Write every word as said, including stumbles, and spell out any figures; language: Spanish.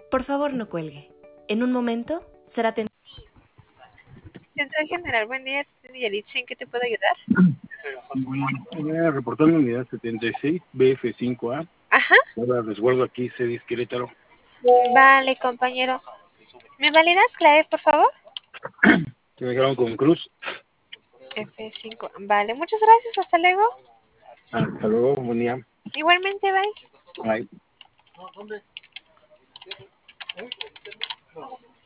Por favor, no cuelgue. En un momento será atendido. Central General, buen día. ¿En qué te puedo ayudar? Bueno, voy a reportar la unidad setenta y seis B F cinco A. Ajá. Ahora resguardo aquí, Cedis Querétaro. Vale, compañero. ¿Me validas clave, por favor? Se me quedaron con Cruz. F cinco. Vale, muchas gracias. Hasta luego. Hasta luego, buen día. Igualmente, bye. Bye.